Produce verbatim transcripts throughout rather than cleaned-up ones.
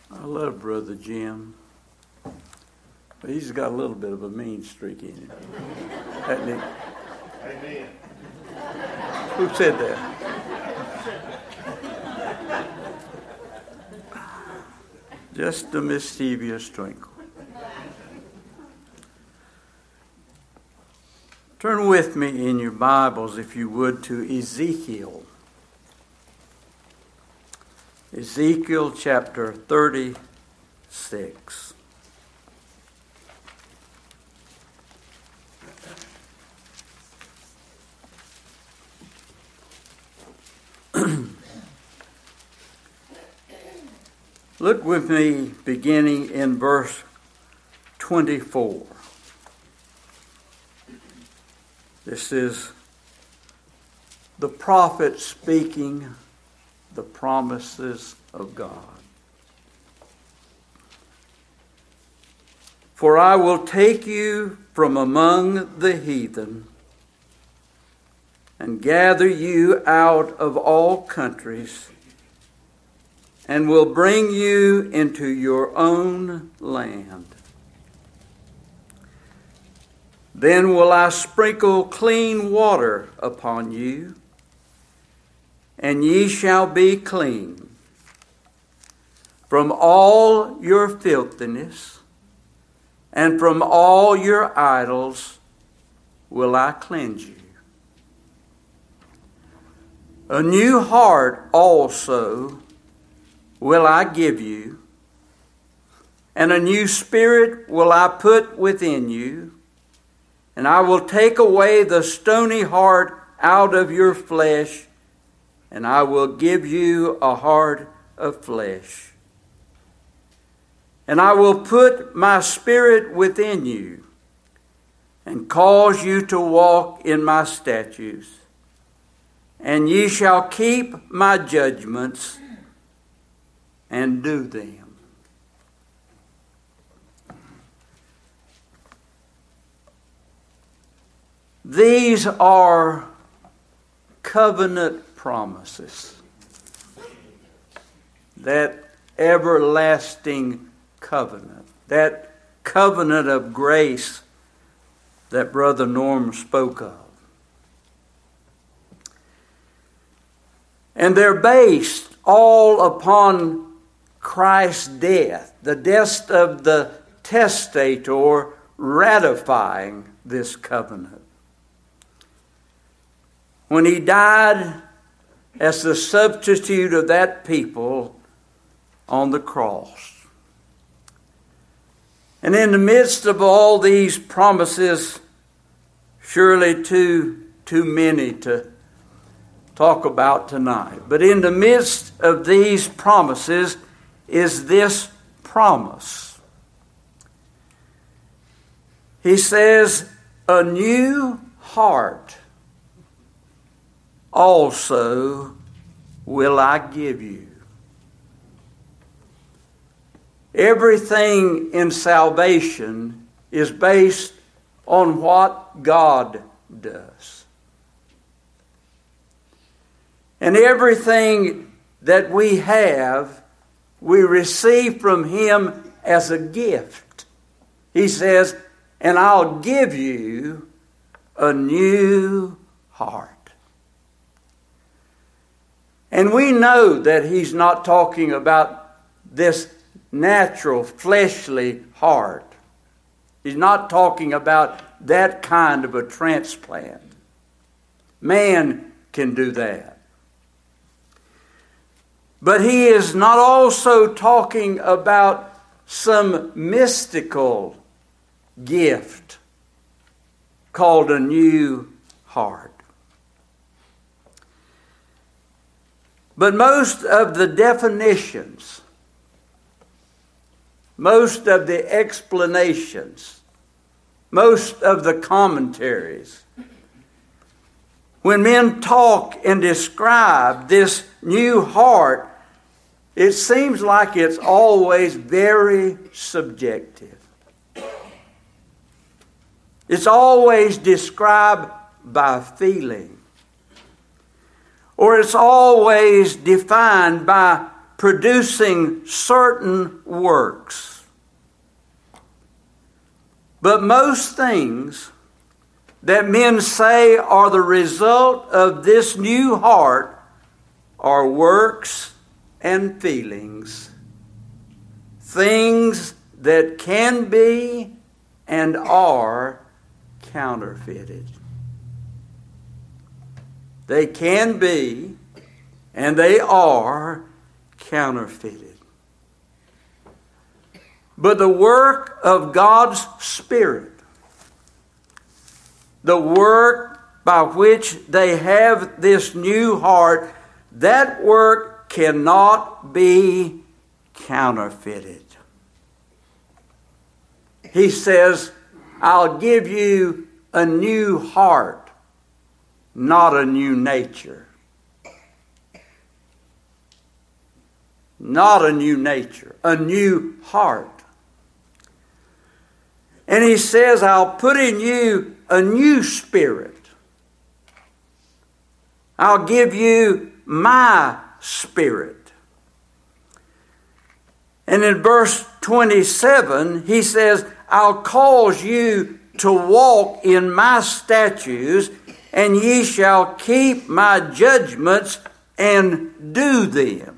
I love Brother Jim. But he's got a little bit of a mean streak in him. Hasn't he? Amen. Who said that? Just a mischievous twinkle. Turn with me in your Bibles, if you would, to Ezekiel. Ezekiel chapter thirty-six. Look with me beginning in verse twenty-four. This is the prophet speaking the promises of God. For I will take you from among the heathen and gather you out of all countries, and will bring you into your own land. Then will I sprinkle clean water upon you, and ye shall be clean. From all your filthiness and from all your idols will I cleanse you. A new heart also will I give you, and a new spirit will I put within you, and I will take away the stony heart out of your flesh, and I will give you a heart of flesh. And I will put my spirit within you, and cause you to walk in my statutes, and ye shall keep my judgments and do them. These are covenant promises. That everlasting covenant. That covenant of grace that Brother Norm spoke of. And they're based all upon Christ's death, the death of the testator ratifying this covenant. When he died as the substitute of that people on the cross. And in the midst of all these promises, surely too, too many to talk about tonight. But in the midst of these promises is this promise. He says, a new heart also will I give you. Everything in salvation is based on what God does. And everything that we have, we receive from Him as a gift. He says, and I'll give you a new heart. And we know that He's not talking about this natural, fleshly heart. He's not talking about that kind of a transplant. Man can do that. But He is not also talking about some mystical gift called a new heart. But most of the definitions, most of the explanations, most of the commentaries, when men talk and describe this new heart, it seems like it's always very subjective. It's always described by feeling. Or it's always defined by producing certain works. But most things that men say are the result of this new heart are works and feelings, things that can be and are counterfeited. They can be and they are counterfeited. But the work of God's Spirit, the work by which they have this new heart, that work cannot be counterfeited. He says, I'll give you a new heart, not a new nature. Not a new nature, a new heart. And he says, I'll put in you a new spirit. I'll give you my spirit. And in verse twenty-seven, he says, I'll cause you to walk in my statutes, and ye shall keep my judgments and do them.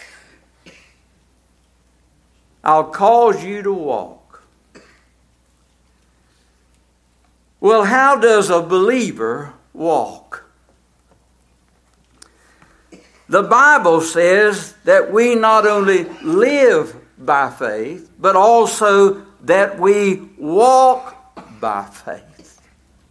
I'll cause you to walk. Well, how does a believer walk? The Bible says that we not only live by faith, but also that we walk by faith.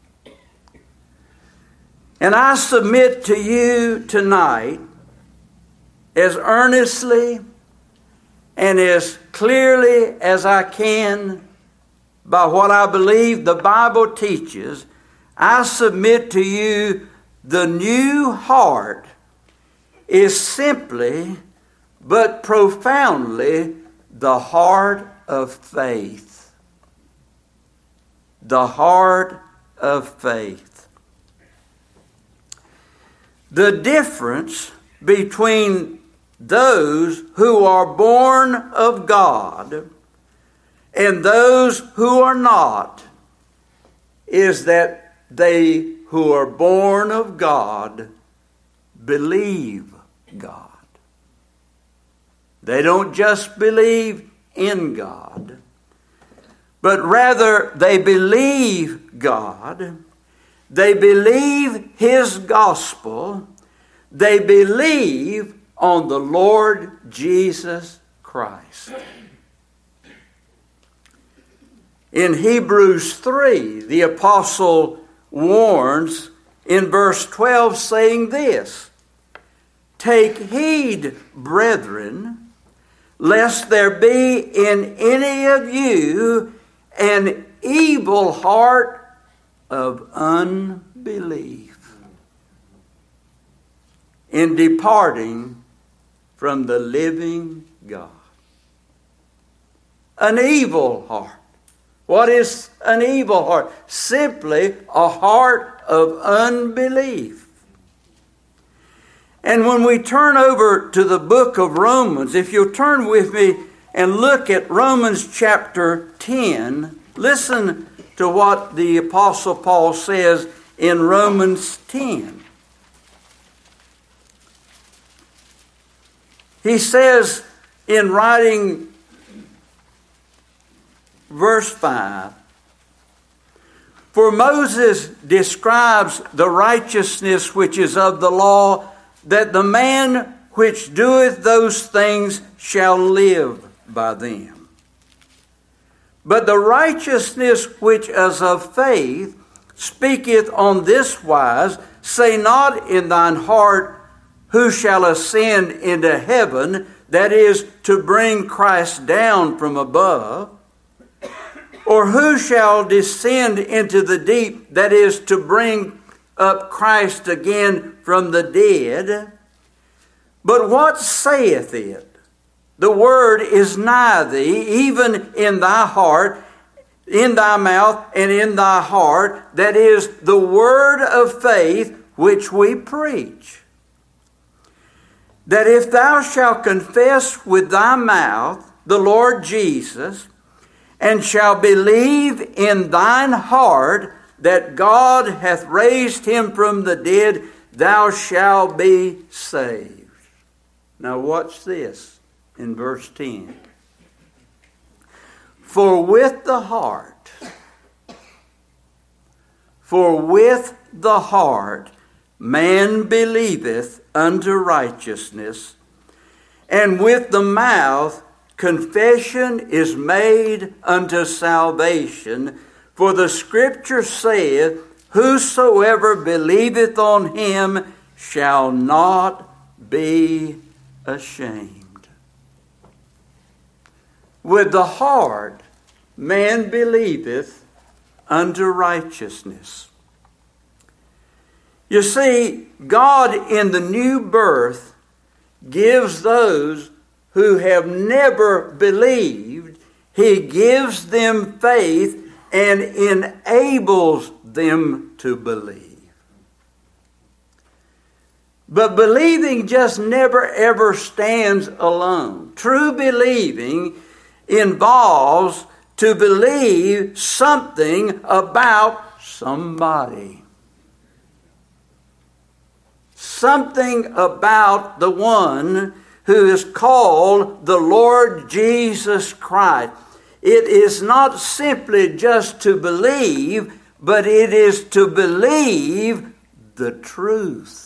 And I submit to you tonight, as earnestly and as clearly as I can, by what I believe the Bible teaches, I submit to you the new heart is simply but profoundly the heart of faith. The heart of faith. The difference between those who are born of God and those who are not is that they who are born of God believe God. They don't just believe in God, but rather they believe God. They believe His gospel. They believe on the Lord Jesus Christ. In Hebrews three, the apostle warns in verse twelve, saying this, "Take heed, brethren, lest there be in any of you an evil heart of unbelief in departing from the living God." An evil heart. What is an evil heart? Simply a heart of unbelief. And when we turn over to the book of Romans, if you'll turn with me and look at Romans chapter ten, listen to what the Apostle Paul says in Romans ten. He says in writing verse five, "For Moses describes the righteousness which is of the law, that the man which doeth those things shall live by them. But the righteousness which is of faith speaketh on this wise, say not in thine heart, who shall ascend into heaven, that is, to bring Christ down from above, or who shall descend into the deep, that is, to bring up Christ again from the dead. But what saith it? The word is nigh thee, even in thy heart, in thy mouth, and in thy heart, that is, the word of faith which we preach." that if thou shalt confess with thy mouth the Lord Jesus, and shalt believe in thine heart that God hath raised him from the dead, thou shalt be saved. Now watch this in verse ten. For with the heart, for with the heart man believeth unto righteousness, and with the mouth confession is made unto salvation. For the Scripture saith, whosoever believeth on him shall not be ashamed. With the heart man believeth unto righteousness. You see, God in the new birth gives those who have never believed, He gives them faith and enables them to believe. But believing just never ever stands alone. True believing involves to believe something about somebody. Something about the one who is called the Lord Jesus Christ. It is not simply just to believe, but it is to believe the truth.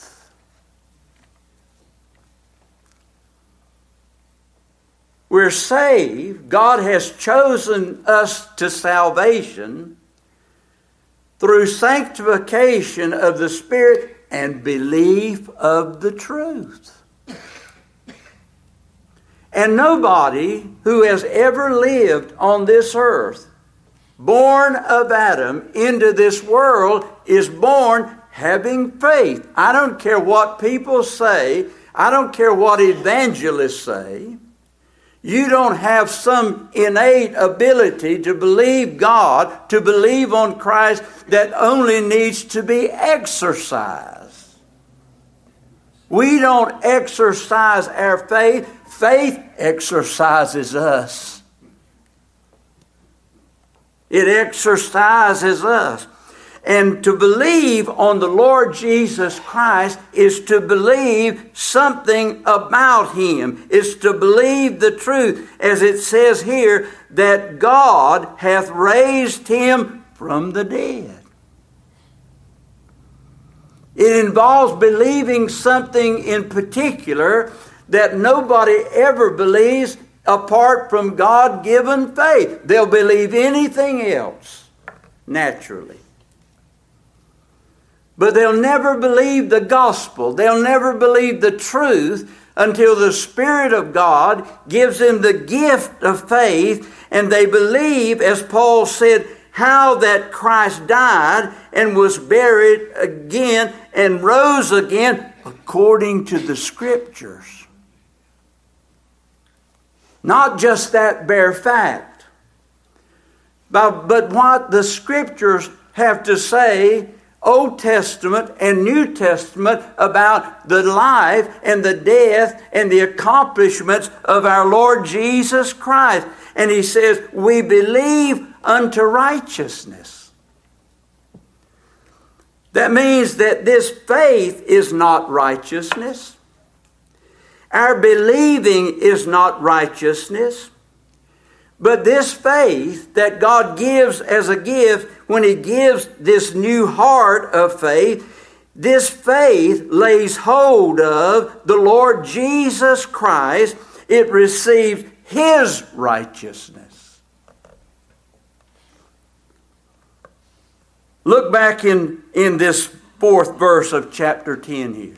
We're saved. God has chosen us to salvation through sanctification of the Spirit and belief of the truth. And nobody who has ever lived on this earth, born of Adam into this world, is born having faith. I don't care what people say. I don't care what evangelists say. You don't have some innate ability to believe God, to believe on Christ, that only needs to be exercised. We don't exercise our faith. Faith exercises us. It exercises us. And to believe on the Lord Jesus Christ is to believe something about Him. It's to believe the truth, as it says here, that God hath raised Him from the dead. It involves believing something in particular that nobody ever believes apart from God-given faith. They'll believe anything else, naturally. But they'll never believe the gospel. They'll never believe the truth until the Spirit of God gives them the gift of faith, and they believe, as Paul said, how that Christ died and was buried again and rose again according to the Scriptures. Not just that bare fact, but, but what the Scriptures have to say, Old Testament and New Testament, about the life and the death and the accomplishments of our Lord Jesus Christ. And he says, we believe unto righteousness. That means that this faith is not righteousness. Our believing is not righteousness. But this faith that God gives as a gift, when He gives this new heart of faith, this faith lays hold of the Lord Jesus Christ. It receives His righteousness. Look back in, in this fourth verse of chapter ten here.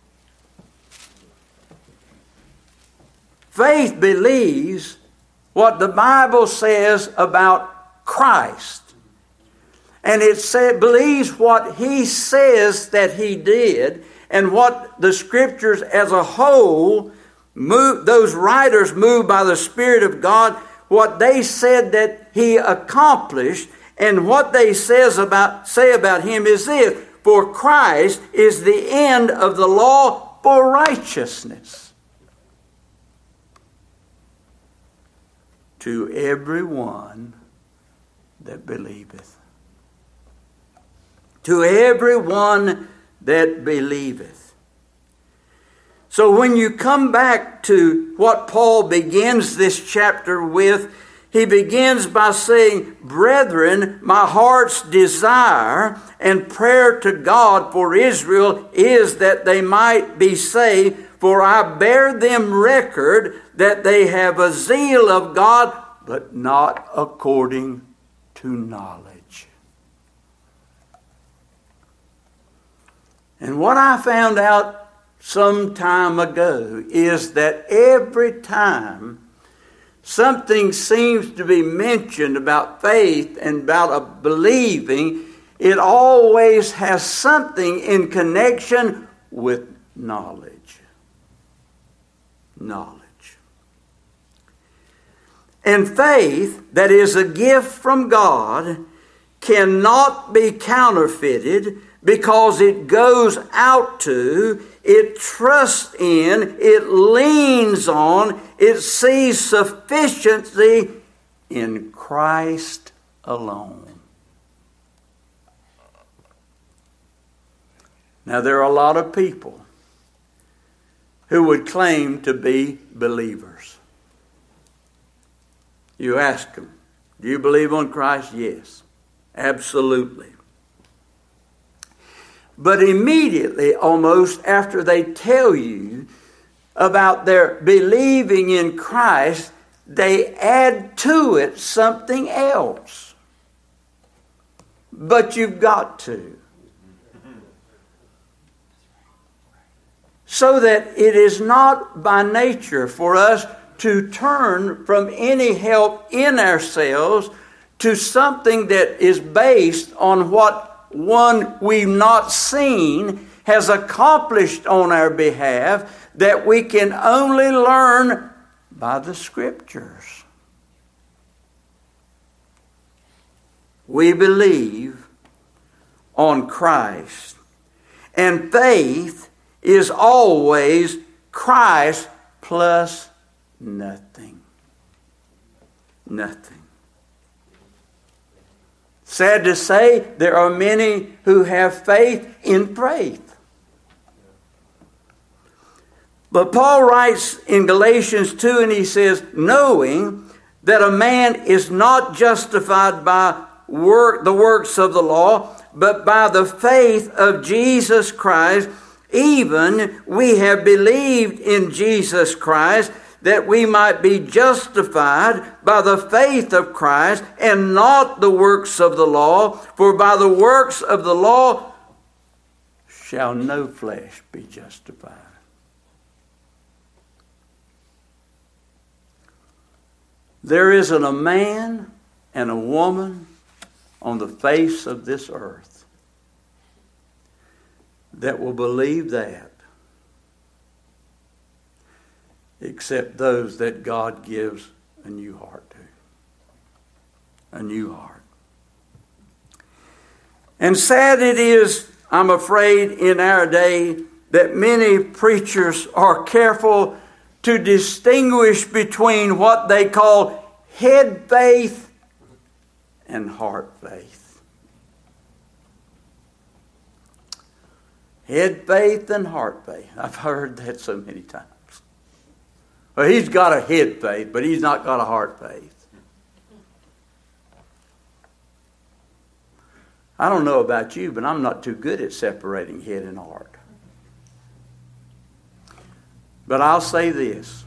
Faith believes what the Bible says about Christ. And it say, believes what He says that He did, and what the Scriptures as a whole, move, those writers moved by the Spirit of God, what they said that He accomplished, and what they says about, say about Him is this: for Christ is the end of the law for righteousness. to every one that believeth. To every one that believeth. So when you come back to what Paul begins this chapter with, he begins by saying, "Brethren, my heart's desire and prayer to God for Israel is that they might be saved, for I bear them record that they have a zeal of God, but not according to knowledge." And what I found out some time ago is that every time something seems to be mentioned about faith and about a believing, it always has something in connection with knowledge. Knowledge. And faith, that is a gift from God, cannot be counterfeited because it goes out to, it trusts in, it leans on, it sees sufficiency in Christ alone. Now, there are a lot of people who would claim to be believers. You ask them, do you believe on Christ? Yes, absolutely. But immediately, almost after they tell you about their believing in Christ, they add to it something else. But you've got to. So that it is not by nature for us to turn from any help in ourselves to something that is based on what one we've not seen has accomplished on our behalf, that we can only learn by the Scriptures. We believe on Christ, and faith is always Christ plus nothing. Nothing. Sad to say, there are many who have faith in faith. But Paul writes in Galatians two, and he says, knowing that a man is not justified by work, the works of the law, but by the faith of Jesus Christ, even we have believed in Jesus Christ, that we might be justified by the faith of Christ and not the works of the law. For by the works of the law shall no flesh be justified. There isn't a man and a woman on the face of this earth that will believe that, except those that God gives a new heart to. A new heart. And sad it is, I'm afraid, in our day that many preachers are careful to distinguish between what they call head faith and heart faith. Head faith and heart faith. I've heard that so many times. Well, he's got a head faith, but he's not got a heart faith. I don't know about you, but I'm not too good at separating head and heart. But I'll say this.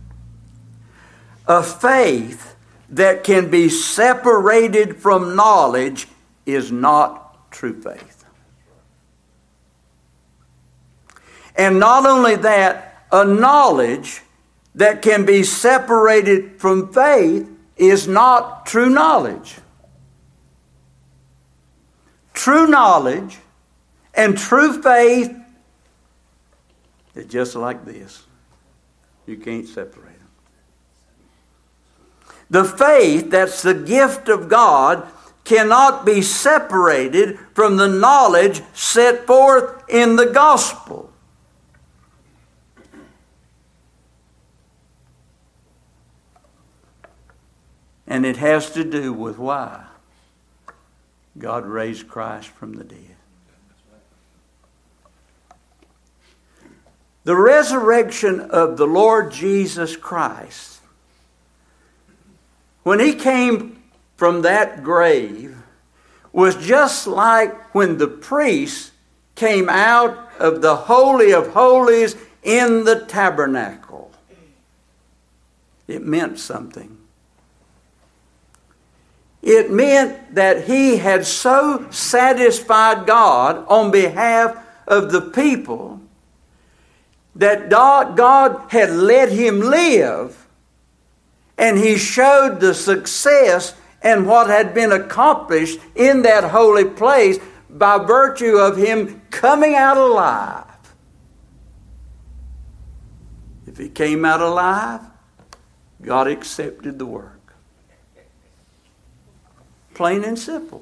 A faith that can be separated from knowledge is not true faith. And not only that, a knowledge that can be separated from faith is not true knowledge. True knowledge and true faith is just like this. You can't separate them. The faith that's the gift of God cannot be separated from the knowledge set forth in the gospel. And it has to do with why God raised Christ from the dead. The resurrection of the Lord Jesus Christ, when He came from that grave, was just like when the priests came out of the Holy of Holies in the tabernacle. It meant something. It meant that He had so satisfied God on behalf of the people that God had let Him live, and He showed the success and what had been accomplished in that holy place by virtue of Him coming out alive. If He came out alive, God accepted the work. Plain and simple.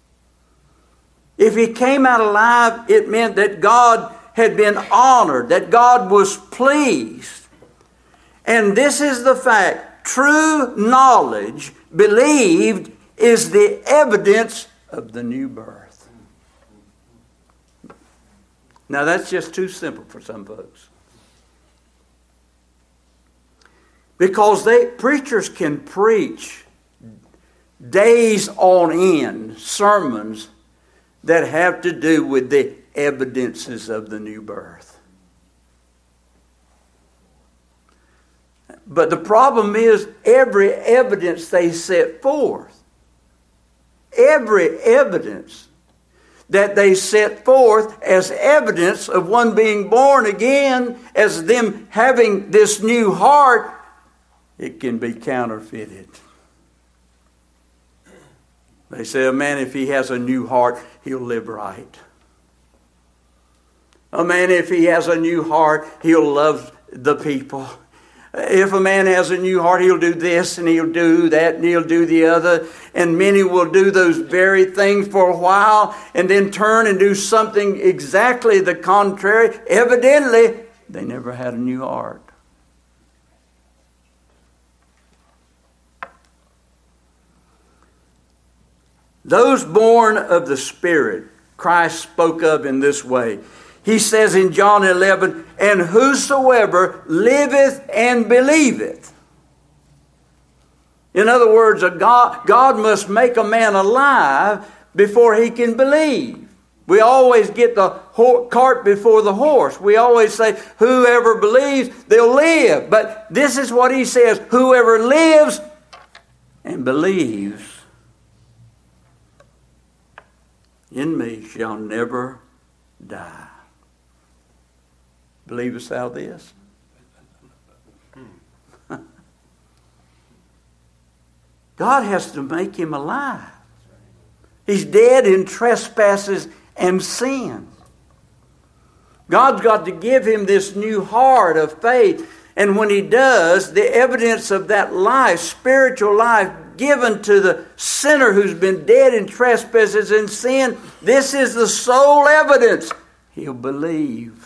If He came out alive, it meant that God had been honored, that God was pleased. And this is the fact. True knowledge, believed, is the evidence of the new birth. Now that's just too simple for some folks. Because they preachers can preach days on end sermons that have to do with the evidences of the new birth. But the problem is every evidence they set forth, every evidence that they set forth as evidence of one being born again, as them having this new heart, it can be counterfeited. They say, a man, if he has a new heart, he'll live right. A man, if he has a new heart, he'll love the people. If a man has a new heart, he'll do this and he'll do that and he'll do the other. And many will do those very things for a while and then turn and do something exactly the contrary. Evidently, they never had a new heart. Those born of the Spirit, Christ spoke of in this way. He says in John eleven, and whosoever liveth and believeth. In other words, a God, God must make a man alive before he can believe. We always get the ho- cart before the horse. We always say, whoever believes, they'll live. But this is what he says, whoever lives and believes in me shall never die. Believest thou this? God has to make him alive. He's dead in trespasses and sin. God's got to give him this new heart of faith. And when he does, the evidence of that life, spiritual life, given to the sinner who's been dead in trespasses and sin, this is the sole evidence. He'll believe.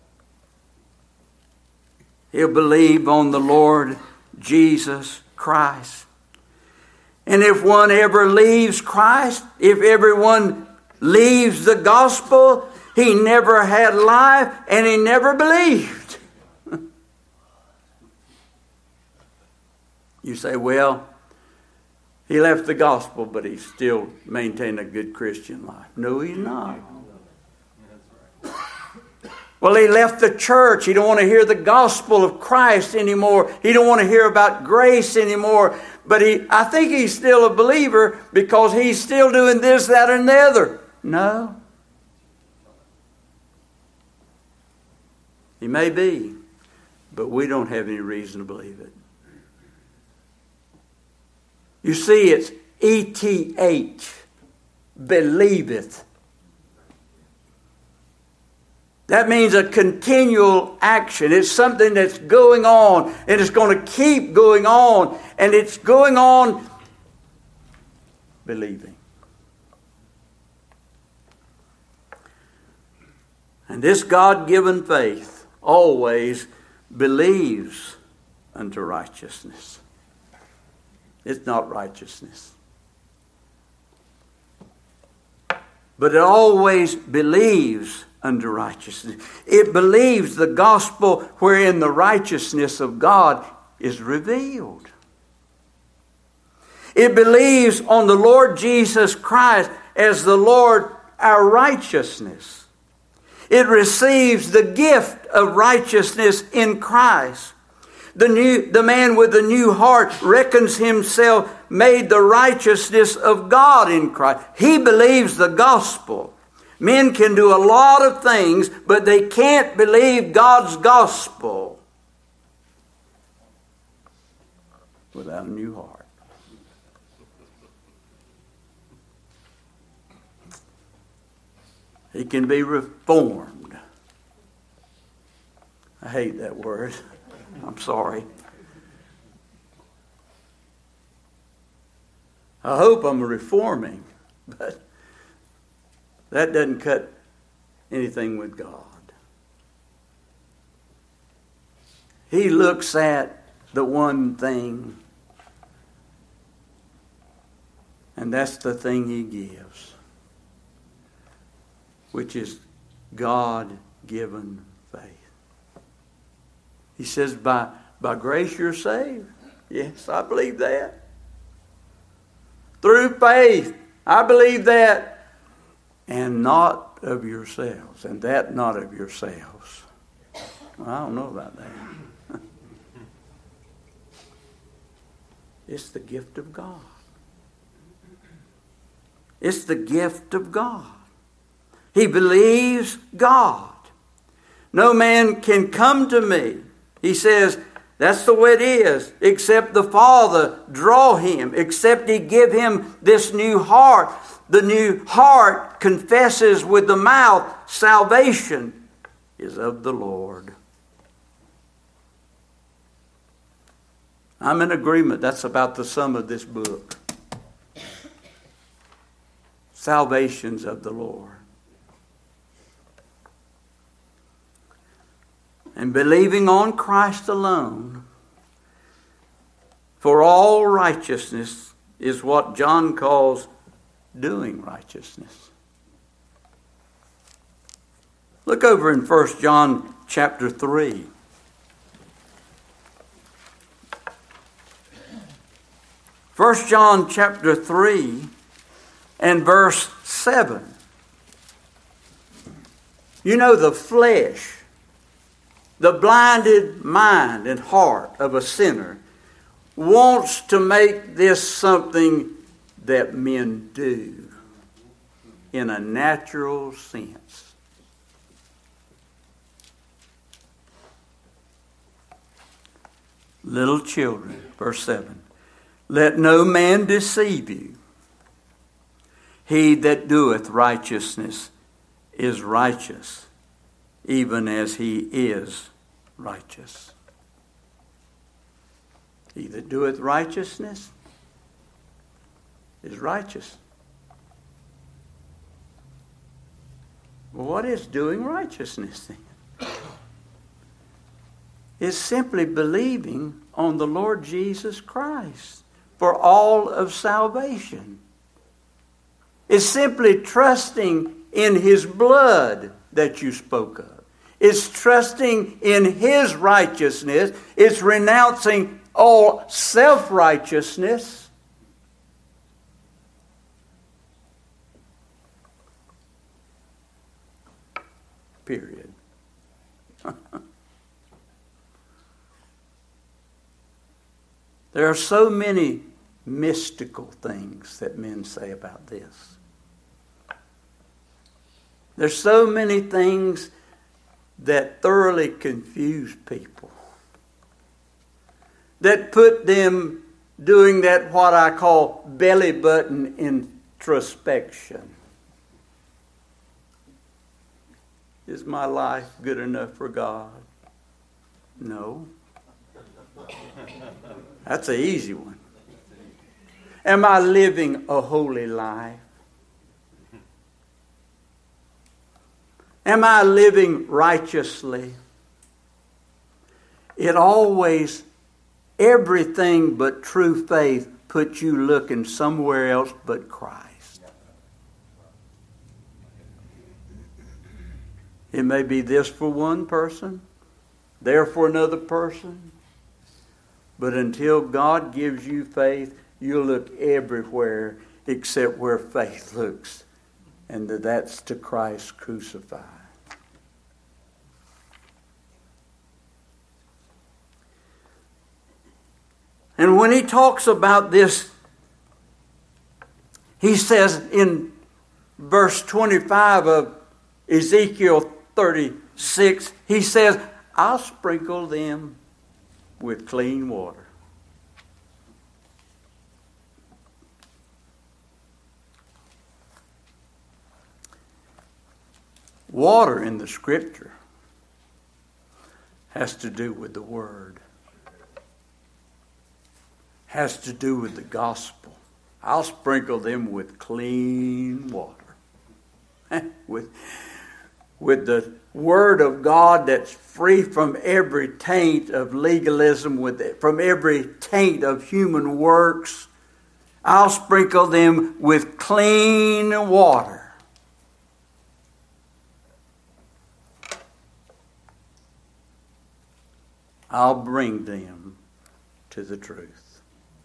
He'll believe on the Lord Jesus Christ. And if one ever leaves Christ, if everyone leaves the gospel, he never had life and he never believed. You say, well, he left the gospel, but he still maintained a good Christian life. No, he's not. Well, he left the church. He don't want to hear the gospel of Christ anymore. He don't want to hear about grace anymore. But he, I think he's still a believer because he's still doing this, that, and the other. No. He may be, but we don't have any reason to believe it. You see, it's E T H, believeth. That means a continual action. It's something that's going on, and it's going to keep going on, and it's going on believing. And this God-given faith always believes unto righteousness. It's not righteousness. But it always believes unto righteousness. It believes the gospel wherein the righteousness of God is revealed. It believes on the Lord Jesus Christ as the Lord our righteousness. It receives the gift of righteousness in Christ. The new, the man with the new heart reckons himself made the righteousness of God in Christ. He believes the gospel. Men can do a lot of things, but they can't believe God's gospel without a new heart. He can be reformed. I hate that word. I'm sorry. I hope I'm reforming, but that doesn't cut anything with God. He looks at the one thing, and that's the thing He gives, which is God-given faith. He says, by, by grace you're saved. Yes, I believe that. Through faith, I believe that. And not of yourselves. And that not of yourselves. Well, I don't know about that. It's the gift of God. It's the gift of God. He believes God. No man can come to me. He says, that's the way it is. Except the Father draw him. Except He give him this new heart. The new heart confesses with the mouth, salvation is of the Lord. I'm in agreement. That's about the sum of this book. Salvation's of the Lord. And believing on Christ alone for all righteousness is what John calls doing righteousness. Look over in First John chapter three. First John chapter three and verse seven. You know, the flesh, the blinded mind and heart of a sinner wants to make this something that men do in a natural sense. Little children, verse seven, let no man deceive you. He that doeth righteousness is righteous, even as he is righteous. He that doeth righteousness is righteous. Well, what is doing righteousness then? It's simply believing on the Lord Jesus Christ for all of salvation. It's simply trusting in His blood that you spoke of. It's trusting in His righteousness. It's renouncing all self-righteousness. Period. There are so many mystical things that men say about this. There's so many things that thoroughly confuse people, that put them doing that what I call belly button introspection. Is my life good enough for God? No. That's an easy one. Am I living a holy life? Am I living righteously? It always, everything but true faith put you looking somewhere else but Christ. It may be this for one person, there for another person. But until God gives you faith, you'll look everywhere except where faith looks. And that's to Christ crucified. And when he talks about this, he says in verse twenty-five of Ezekiel thirty-six, he says, I'll sprinkle them with clean water. Water in the Scripture has to do with the Word. Has to do with the gospel. I'll sprinkle them with clean water. with, with the Word of God that's free from every taint of legalism, with it, from every taint of human works. I'll sprinkle them with clean water. I'll bring them to the truth.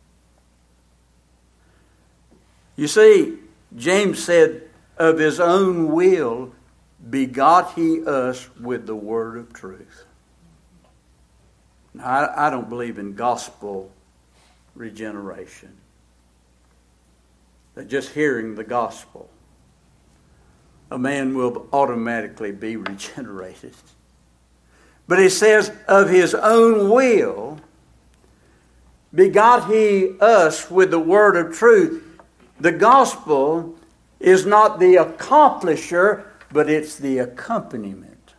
You see, James said, of his own will begot he us with the word of truth. Now, I, I don't believe in gospel regeneration. That just hearing the gospel, a man will automatically be regenerated. But it says, of his own will begot he us with the word of truth. The gospel is not the accomplisher, but it's the accompaniment.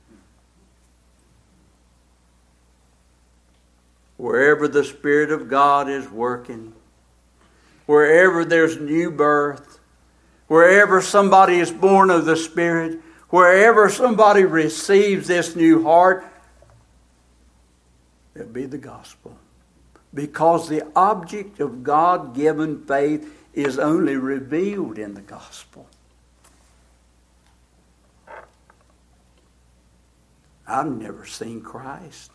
Wherever the Spirit of God is working, wherever there's new birth, wherever somebody is born of the Spirit, wherever somebody receives this new heart, there'll be the gospel. Because the object of God-given faith is only revealed in the gospel. I've never seen Christ.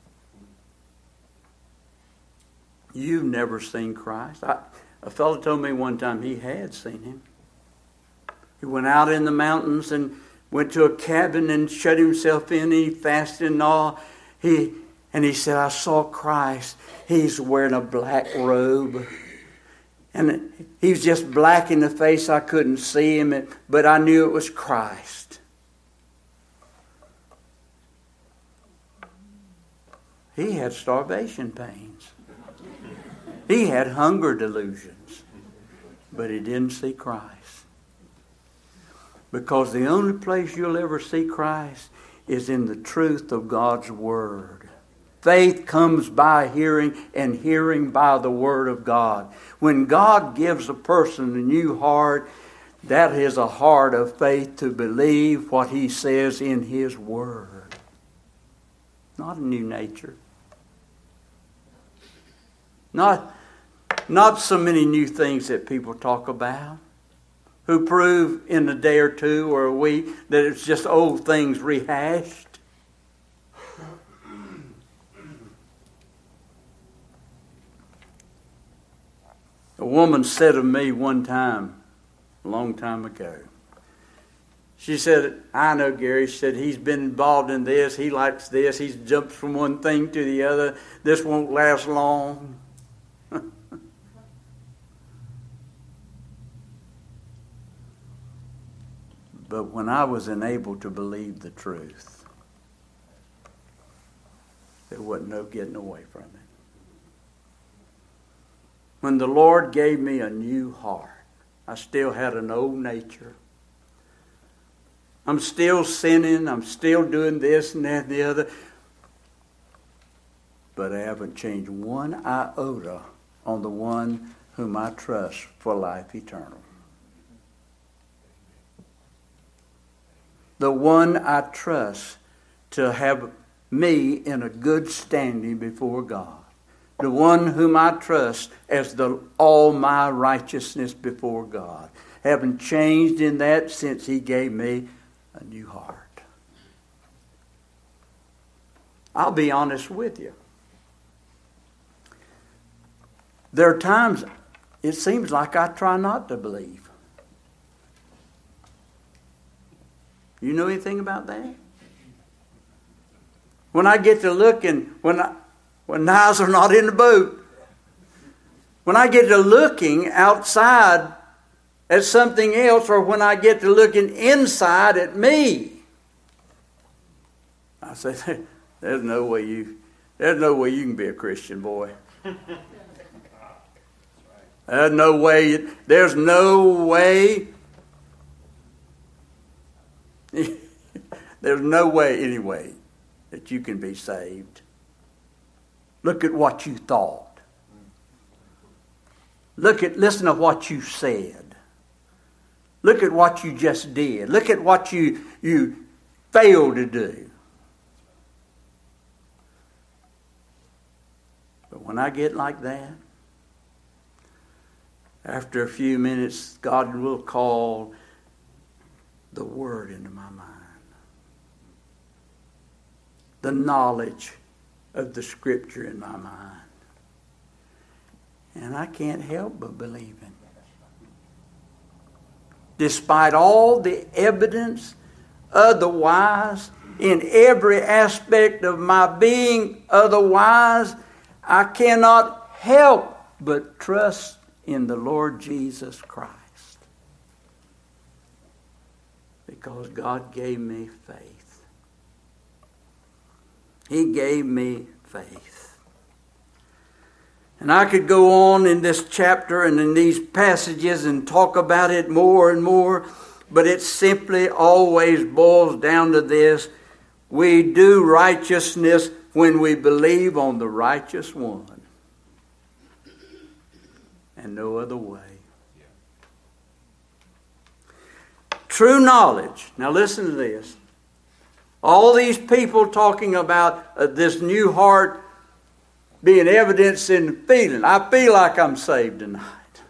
You've never seen Christ. I, a fellow told me one time he had seen him. He went out in the mountains and went to a cabin and shut himself in. And he fasted and all. He and he said, I saw Christ. He's wearing a black robe. And he was just black in the face. I couldn't see him, but I knew it was Christ. He had starvation pains. He had hunger delusions. But he didn't see Christ. Because the only place you'll ever see Christ is in the truth of God's Word. Faith comes by hearing, and hearing by the Word of God. When God gives a person a new heart, that is a heart of faith to believe what He says in His Word. Not a new nature. Not, not so many new things that people talk about, who prove in a day or two or a week that it's just old things rehashed. A woman said of me one time, a long time ago, she said, I know Gary, she said, he's been involved in this, he likes this, he's jumped from one thing to the other, this won't last long. But when I was enabled to believe the truth, there wasn't no getting away from it. When the Lord gave me a new heart, I still had an old nature. I'm still sinning. I'm still doing this and that and the other. But I haven't changed one iota on the one whom I trust for life eternal. The one I trust to have me in a good standing before God. the one whom I trust as the all my righteousness before God. Haven't changed in that since He gave me a new heart. I'll be honest with you. There are times it seems like I try not to believe. You know anything about that? When I get to looking, when I, when knives are not in the boat, when I get to looking outside at something else, or when I get to looking inside at me, I say, there's no way you, there's no way you can be a Christian, boy. There's no way, there's no way, there's no way anyway that you can be saved. Look at what you thought. Look at, listen to what you said. Look at what you just did. Look at what you, you failed to do. But when I get like that, after a few minutes, God will call the Word into my mind. The knowledge of the Scripture in my mind. And I can't help but believe it. Despite all the evidence otherwise, in every aspect of my being otherwise, I cannot help but trust in the Lord Jesus Christ. Because God gave me faith. He gave me faith. And I could go on in this chapter and in these passages and talk about it more and more, but it simply always boils down to this. We do righteousness when we believe on the righteous one. And no other way. True knowledge. Now listen to this. All these people talking about uh, this new heart being evidenced in feeling. I feel like I'm saved tonight.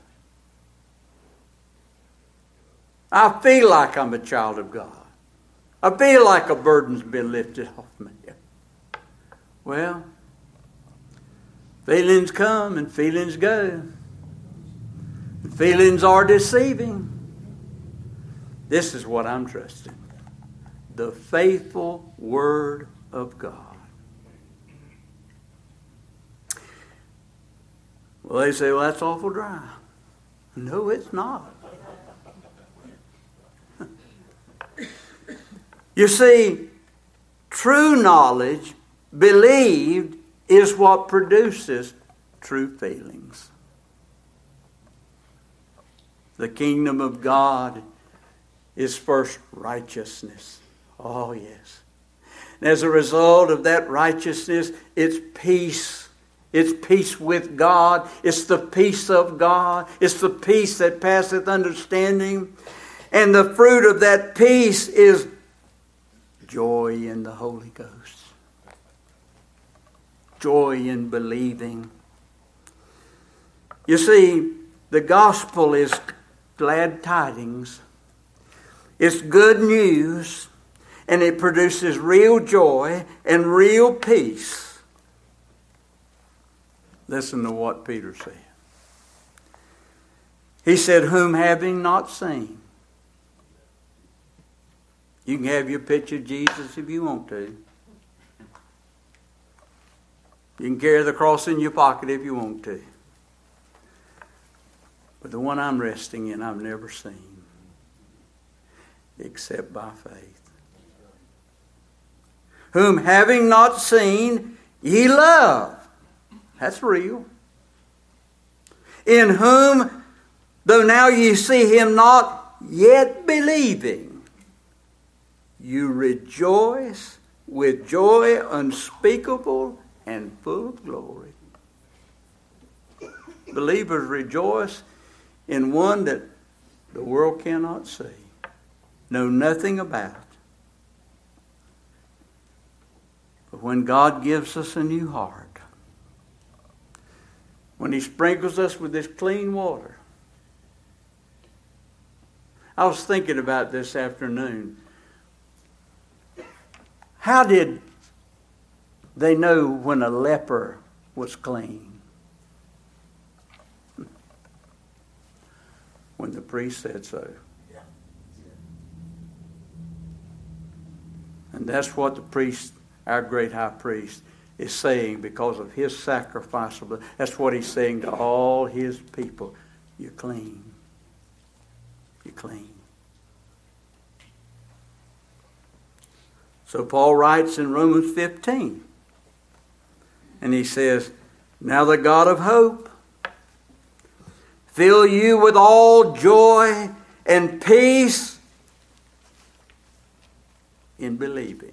I feel like I'm a child of God. I feel like a burden's been lifted off me. Well, feelings come and feelings go. Feelings are deceiving. This is what I'm trusting. The faithful Word of God. Well, they say, well, that's awful dry. No, it's not. You see, true knowledge, believed, is what produces true feelings. The kingdom of God is first righteousness. Oh, yes. And as a result of that righteousness, it's peace. It's peace with God. It's the peace of God. It's the peace that passeth understanding. And the fruit of that peace is joy in the Holy Ghost. Joy in believing. You see, the gospel is glad tidings. It's good news, and it produces real joy and real peace. Listen to what Peter said. He said, whom having not seen. You can have your picture of Jesus if you want to. You can carry the cross in your pocket if you want to. But the one I'm resting in, I've never seen. Except by faith. Whom having not seen, ye love. That's real. In whom, though now ye see him not, yet believing, you rejoice with joy unspeakable and full of glory. Believers rejoice in one that the world cannot see, know nothing about. But when God gives us a new heart, when He sprinkles us with this clean water. I was thinking about this afternoon. How did they know when a leper was clean? When the priest said so. And that's what the priest, our great high priest, is saying because of his sacrifice. That's what he's saying to all his people. You're clean. You're clean. So Paul writes in Romans fifteen. And he says, now the God of hope fill you with all joy and peace in believing,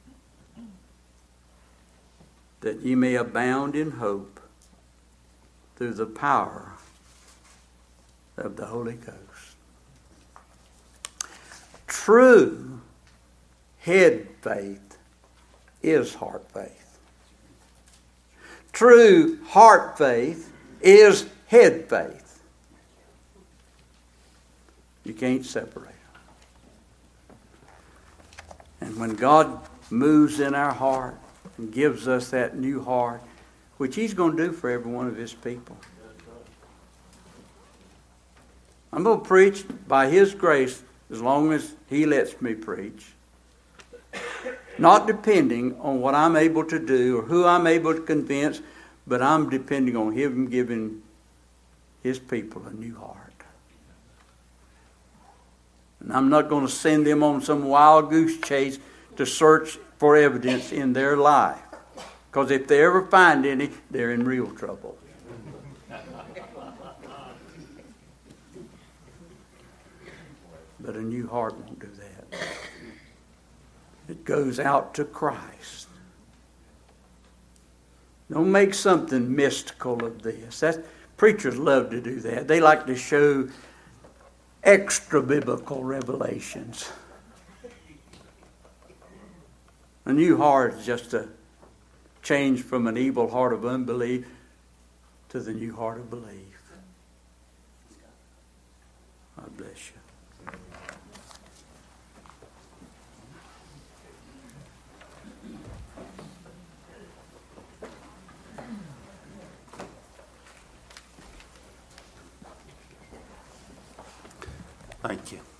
that ye may abound in hope through the power of the Holy Ghost. True head faith is heart faith. True heart faith is head faith. You can't separate them. And when God moves in our heart and gives us that new heart, which He's going to do for every one of His people. I'm going to preach by His grace as long as He lets me preach. Not depending on what I'm able to do or who I'm able to convince, but I'm depending on Him giving His people a new heart. And I'm not going to send them on some wild goose chase to search for evidence in their life. Because if they ever find any, they're in real trouble. But a new heart won't do that. It goes out to Christ. Don't make something mystical of this. That's, preachers love to do that. They like to show extra biblical revelations. A new heart is just a change from an evil heart of unbelief to the new heart of belief. God bless you. Thank you.